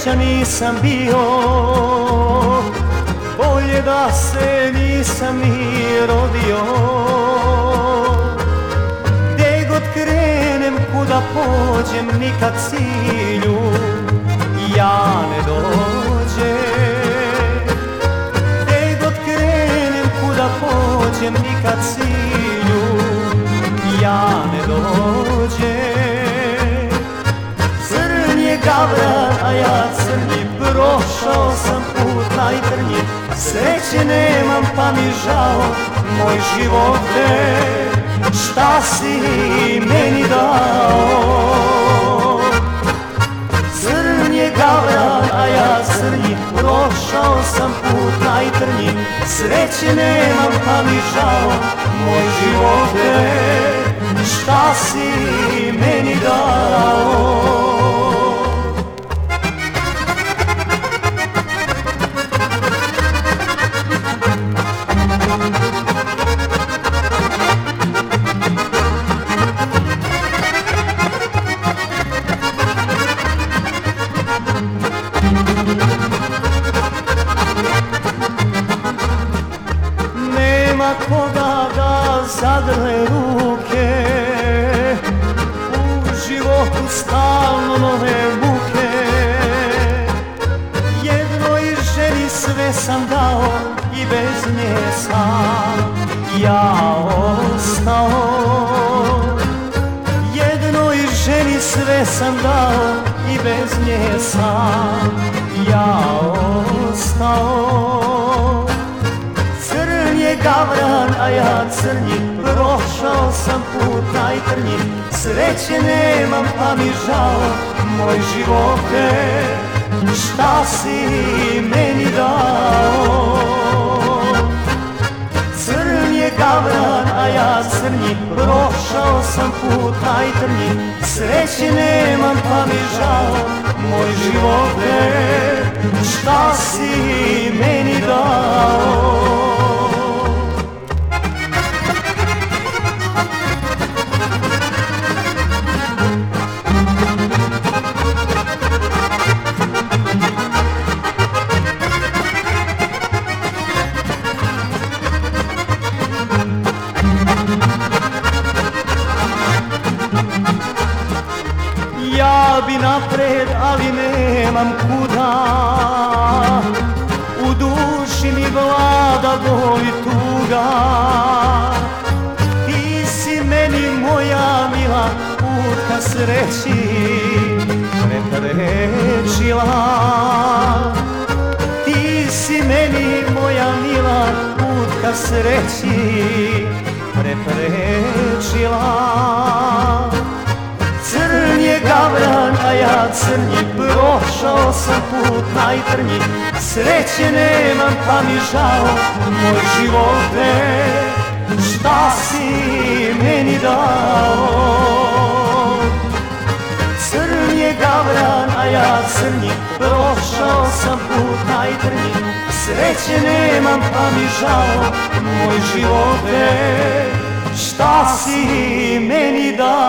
srećan nisam bio, bolje da se nisam ni rodio. Gdje god krenem, kuda pođem, nikad cilju ja ne dođem. Gdje god krenem, kuda pođem, nikad cilju ja ne dođem. Crn je gavran, a ja crnji, prošao sam put najtrnji. Sreće nemam pa mi žao, moj živote, šta si meni dao. Crn je gavran, a ja crnji, prošao sam put najtrnji. Sreće nemam pa mi žao, moj živote, šta si meni dao. Nema koga da zadrle ruke, u životu stalno nove muke. Jednoj ženi sve sam dao i bez nje sam ja ostao. Jednoj ženi sve sam dao i bez nje sam ja ostao. Crn je gavran, a ja crnji, prošao sam put najtrnji. Sreće nemam pa mi žao, moj živote, šta si meni dao. Crn je gavran, a ja crnji, prošao sam put najtrnji. Sreće nemam pa mi žao, moj živote, šta si meni dao. Ja bi napred, ali nemam kuda, u duši mi vlada bol i tuga. Ti si meni moja mila, put ka sreći preprečila. Ti si meni moja mila, put ka sreći preprečila. Crn je gavran, a ja crnji, prošao sam put najtrnji. Sreće nemam pa mi žao, moj živote, šta si meni dao. Crn je gavran, a ja crnji, prošao sam put najtrnji. Sreće nemam pa mi žao, moj živote, šta si meni dao.